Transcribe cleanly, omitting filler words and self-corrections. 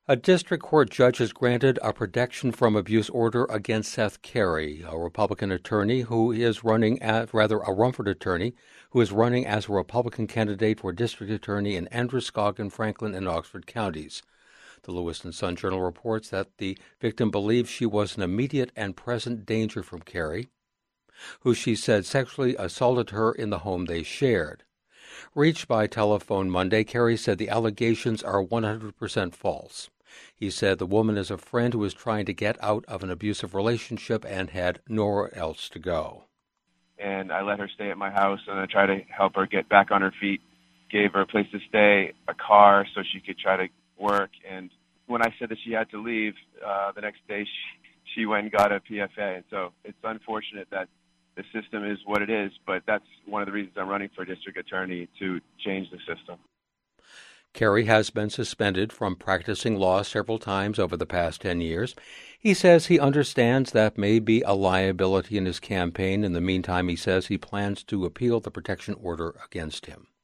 A district court judge has granted a protection from abuse order against Seth Carey, a Republican attorney who is running a Rumford attorney who is running as a Republican candidate for district attorney in Androscoggin, Franklin, and Oxford counties. The Lewiston Sun-Journal reports that the victim believes she was an immediate and present danger from Carey, who she said sexually assaulted her in the home they shared. Reached by telephone Monday, Carey said the allegations are 100% false. He said the woman is a friend who was trying to get out of an abusive relationship and had nowhere else to go. And I let her stay at my house, and I tried to help her get back on her feet, gave her a place to stay, a car so she could try to work. And when I said that she had to leave, the next day she went and got a PFA. And so it's unfortunate that the system is what it is, but that's one of the reasons I'm running for district attorney, to change the system. Carey has been suspended from practicing law several times over the past 10 years. He says he understands that may be a liability in his campaign. In the meantime, he says he plans to appeal the protection order against him.